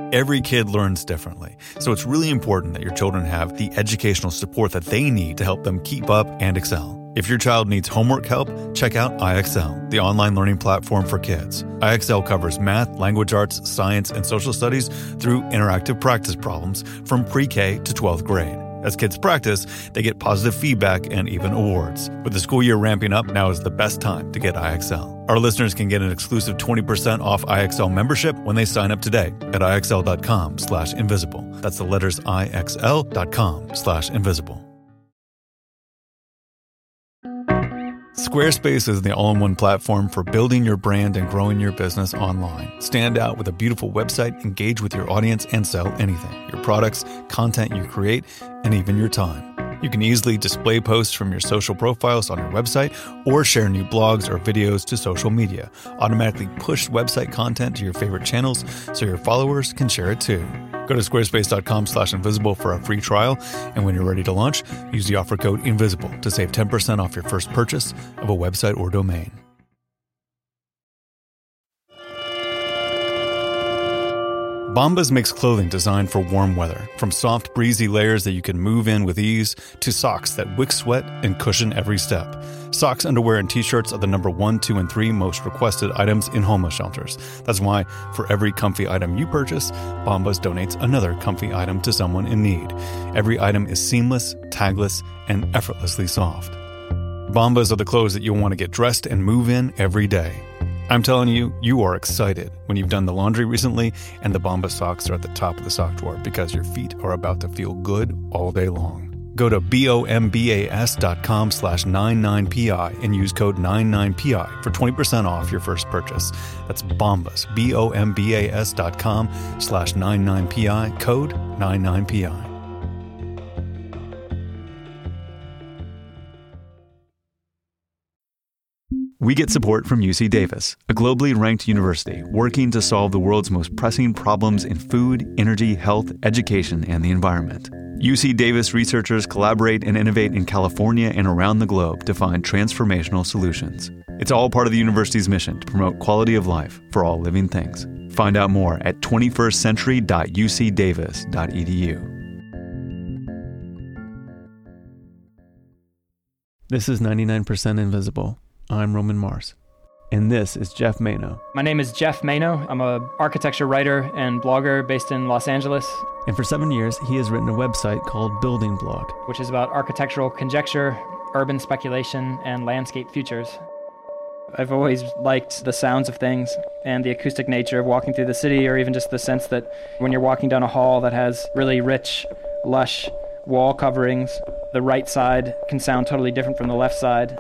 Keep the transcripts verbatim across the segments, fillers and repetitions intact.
Every kid learns differently, so it's really important that your children have the educational support that they need to help them keep up and excel. If your child needs homework help, check out I X L, the online learning platform for kids. I X L covers math, language arts, science, and social studies through interactive practice problems from pre-K to twelfth grade. As kids practice, they get positive feedback and even awards. With the school year ramping up, now is the best time to get I X L. Our listeners can get an exclusive twenty percent off I X L membership when they sign up today at IXL.com slash invisible. That's the letters IXL.com slash invisible. Squarespace is the all-in-one platform for building your brand and growing your business online. Stand out with a beautiful website, engage with your audience, and sell anything. Your products, content you create, and even your time. You can easily display posts from your social profiles on your website or share new blogs or videos to social media. Automatically push website content to your favorite channels so your followers can share it too. Go to squarespace.com slash invisible for a free trial, and when you're ready to launch, use the offer code INVISIBLE to save ten percent off your first purchase of a website or domain. Bombas makes clothing designed for warm weather, from soft, breezy layers that you can move in with ease to socks that wick sweat and cushion every step. Socks, underwear, and t-shirts are the number one, two, and three most requested items in homeless shelters. That's why for every comfy item you purchase, Bombas donates another comfy item to someone in need. Every item is seamless, tagless, and effortlessly soft. Bombas are the clothes that you'll want to get dressed and move in every day. I'm telling you, you are excited when you've done the laundry recently and the Bombas socks are at the top of the sock drawer because your feet are about to feel good all day long. Go to bombas.com slash 99pi and use code ninety-nine P I for twenty percent off your first purchase. That's Bombas, B-O-M-B-A-S dot com slash 99pi, code ninety-nine P I. We get support from U C Davis, a globally ranked university working to solve the world's most pressing problems in food, energy, health, education, and the environment. U C Davis researchers collaborate and innovate in California and around the globe to find transformational solutions. It's all part of the university's mission to promote quality of life for all living things. Find out more at twenty-first century dot u c davis dot e d u. This is ninety-nine percent Invisible. I'm Roman Mars. And this is Jeff Mayno. My name is Jeff Mayno. I'm an architecture writer and blogger based in Los Angeles. And for seven years, he has written a website called Building Blog, which is about architectural conjecture, urban speculation, and landscape futures. I've always liked the sounds of things and the acoustic nature of walking through the city, or even just the sense that when you're walking down a hall that has really rich, lush wall coverings, the right side can sound totally different from the left side.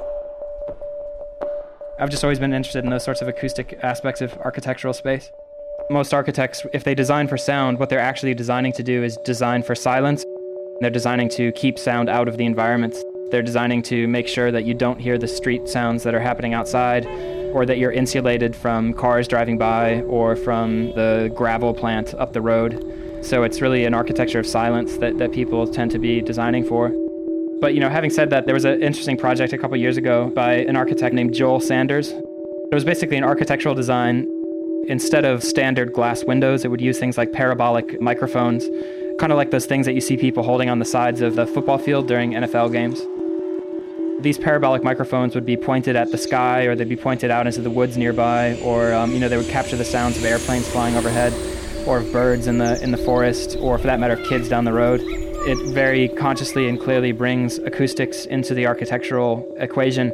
I've just always been interested in those sorts of acoustic aspects of architectural space. Most architects, if they design for sound, what they're actually designing to do is design for silence. They're designing to keep sound out of the environment. They're designing to make sure that you don't hear the street sounds that are happening outside, or that you're insulated from cars driving by or from the gravel plant up the road. So it's really an architecture of silence that, that people tend to be designing for. But, you know, having said that, there was an interesting project a couple years ago by an architect named Joel Sanders. It was basically an architectural design. Instead of standard glass windows, it would use things like parabolic microphones, kind of like those things that you see people holding on the sides of the football field during N F L games. These parabolic microphones would be pointed at the sky, or they'd be pointed out into the woods nearby, or, um, you know, they would capture the sounds of airplanes flying overhead, or of birds in the in the forest, or for that matter, kids down the road. It very consciously and clearly brings acoustics into the architectural equation.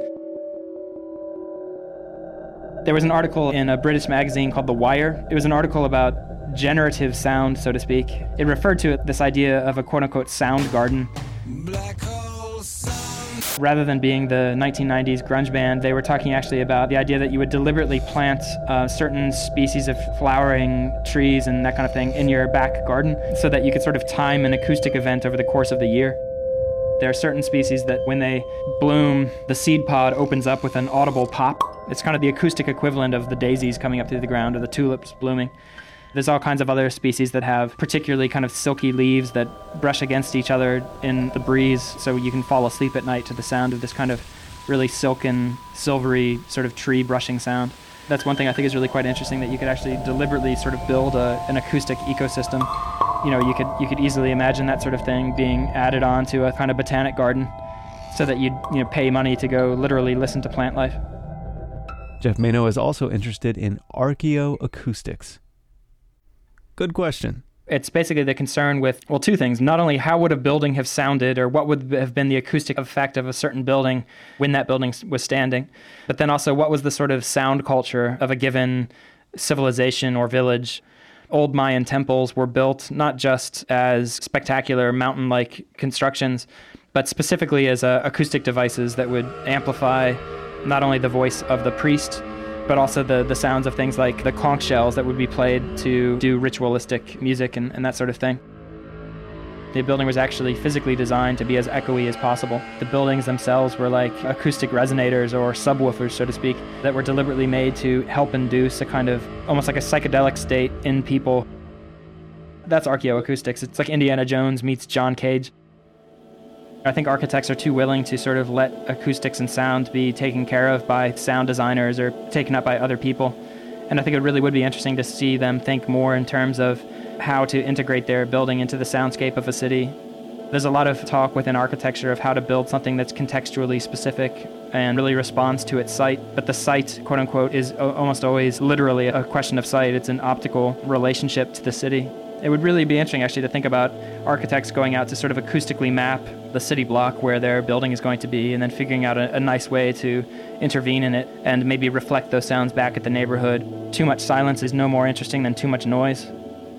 There was an article in a British magazine called The Wire. It was an article about generative sound, so to speak. It referred to this idea of a quote-unquote sound garden. Rather than being the nineteen nineties grunge band, they were talking actually about the idea that you would deliberately plant uh, certain species of flowering trees and that kind of thing in your back garden so that you could sort of time an acoustic event over the course of the year. There are certain species that when they bloom, the seed pod opens up with an audible pop. It's kind of the acoustic equivalent of the daisies coming up through the ground or the tulips blooming. There's all kinds of other species that have particularly kind of silky leaves that brush against each other in the breeze, so you can fall asleep at night to the sound of this kind of really silken, silvery sort of tree brushing sound. That's one thing I think is really quite interesting, that you could actually deliberately sort of build a, an acoustic ecosystem. You know, you could you could easily imagine that sort of thing being added on to a kind of botanic garden so that you'd you know, pay money to go literally listen to plant life. Jeff Mano is also interested in archaeoacoustics. Good question. It's basically the concern with, well, two things. Not only how would a building have sounded, or what would have been the acoustic effect of a certain building when that building was standing, but then also what was the sort of sound culture of a given civilization or village. Old Mayan temples were built not just as spectacular mountain-like constructions, but specifically as uh, acoustic devices that would amplify not only the voice of the priest, but also the, the sounds of things like the conch shells that would be played to do ritualistic music and, and that sort of thing. The building was actually physically designed to be as echoey as possible. The buildings themselves were like acoustic resonators or subwoofers, so to speak, that were deliberately made to help induce a kind of almost like a psychedelic state in people. That's archaeoacoustics. It's like Indiana Jones meets John Cage. I think architects are too willing to sort of let acoustics and sound be taken care of by sound designers or taken up by other people. And I think it really would be interesting to see them think more in terms of how to integrate their building into the soundscape of a city. There's a lot of talk within architecture of how to build something that's contextually specific and really responds to its site. But the site, quote unquote, is o- almost always literally a question of sight. It's an optical relationship to the city. It would really be interesting, actually, to think about architects going out to sort of acoustically map the city block where their building is going to be, and then figuring out a, a nice way to intervene in it and maybe reflect those sounds back at the neighborhood. Too much silence is no more interesting than too much noise.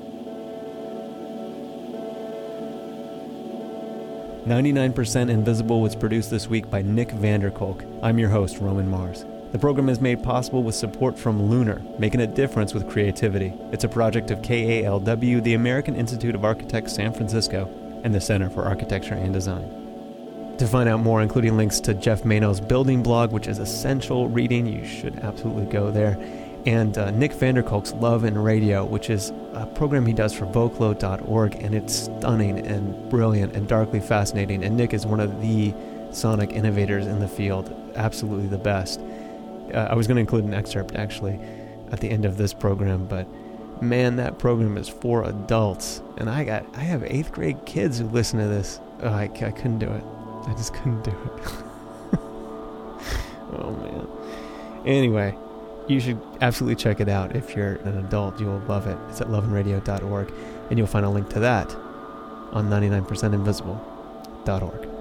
ninety-nine percent Invisible was produced this week by Nick Vanderkolk. I'm your host, Roman Mars. The program is made possible with support from Lunar, making a difference with creativity. It's a project of K A L W, the American Institute of Architects San Francisco, and the Center for Architecture and Design. To find out more, including links to Jeff Mano's building blog, which is essential reading, you should absolutely go there, and uh, Nick Vanderkolk's Love and Radio, which is a program he does for vocalo dot org, and it's stunning and brilliant and darkly fascinating, and Nick is one of the sonic innovators in the field, absolutely the best. Uh, I was going to include an excerpt, actually, at the end of this program, but man, that program is for adults, and I got I have eighth grade kids who listen to this. Oh, I, I couldn't do it. I just couldn't do it. Oh, man. Anyway, you should absolutely check it out. If you're an adult, you'll love it. It's at love and radio dot org, and you'll find a link to that on ninety-nine percent invisible dot org.